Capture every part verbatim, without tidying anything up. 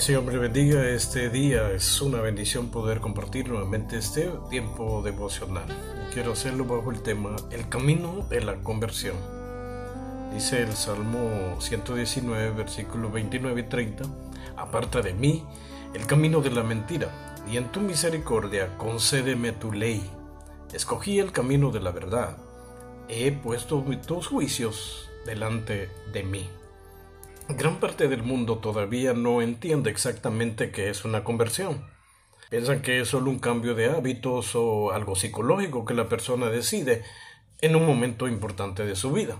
Señor me bendiga este día. Es una bendición poder compartir nuevamente este tiempo devocional. Quiero hacerlo bajo el tema El camino de la conversión. Dice el Salmo ciento diecinueve, versículos veintinueve y treinta: Aparta de mí el camino de la mentira, y en tu misericordia concédeme tu ley. Escogí el camino de la verdad, he puesto tus juicios delante de mí. Gran parte del mundo todavía no entiende exactamente qué es una conversión. Piensan que es solo un cambio de hábitos o algo psicológico que la persona decide en un momento importante de su vida.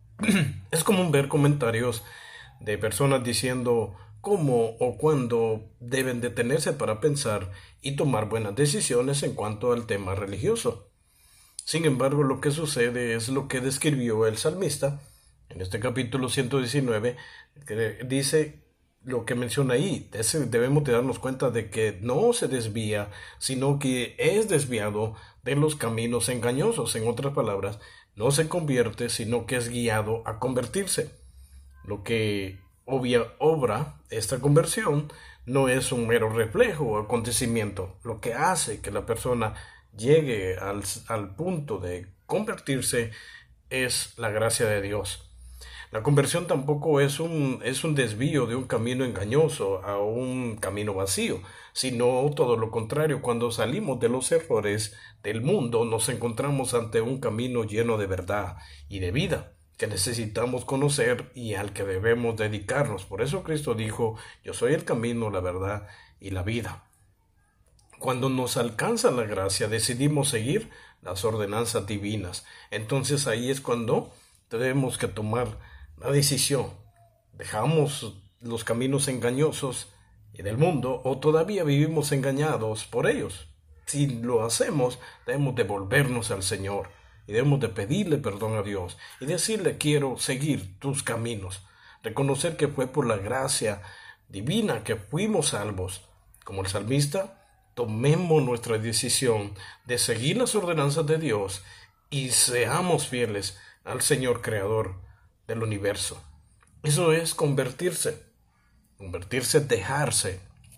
Es común ver comentarios de personas diciendo cómo o cuándo deben detenerse para pensar y tomar buenas decisiones en cuanto al tema religioso. Sin embargo, lo que sucede es lo que describió el salmista en este capítulo ciento diecinueve, que dice lo que menciona ahí. Debemos de darnos cuenta de que no se desvía, sino que es desviado de los caminos engañosos. En otras palabras, no se convierte, sino que es guiado a convertirse. Lo que obvia, obra esta conversión no es un mero reflejo o acontecimiento. Lo que hace que la persona llegue al, al punto de convertirse es la gracia de Dios. La conversión tampoco es un, es un desvío de un camino engañoso a un camino vacío, sino todo lo contrario. Cuando salimos de los errores del mundo, nos encontramos ante un camino lleno de verdad y de vida que necesitamos conocer y al que debemos dedicarnos. Por eso Cristo dijo: yo soy el camino, la verdad y la vida. Cuando nos alcanza la gracia, decidimos seguir las ordenanzas divinas. Entonces ahí es cuando tenemos que tomar la decisión. ¿Dejamos los caminos engañosos y del mundo o todavía vivimos engañados por ellos? Si lo hacemos, debemos de volvernos al Señor y debemos de pedirle perdón a Dios y decirle: quiero seguir tus caminos. Reconocer que fue por la gracia divina que fuimos salvos. Como el salmista, tomemos nuestra decisión de seguir las ordenanzas de Dios y seamos fieles al Señor Creador del universo. Eso es convertirse. Convertirse es dejarse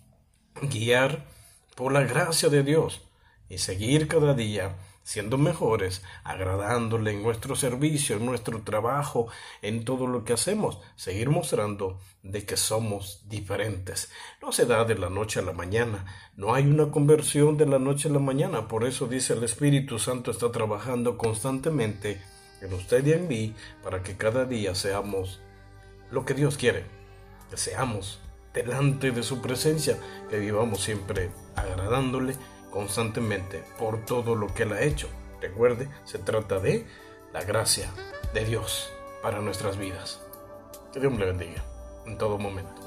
guiar por la gracia de Dios y seguir cada día siendo mejores, agradándole en nuestro servicio, en nuestro trabajo, en todo lo que hacemos. Seguir mostrando de que somos diferentes. No se da de la noche a la mañana. No hay una conversión de la noche a la mañana. Por eso dice el Espíritu Santo está trabajando constantemente en usted y en mí, para que cada día seamos lo que Dios quiere, que seamos delante de su presencia, que vivamos siempre agradándole constantemente por todo lo que Él ha hecho. Recuerde, se trata de la gracia de Dios para nuestras vidas. Que Dios le bendiga en todo momento.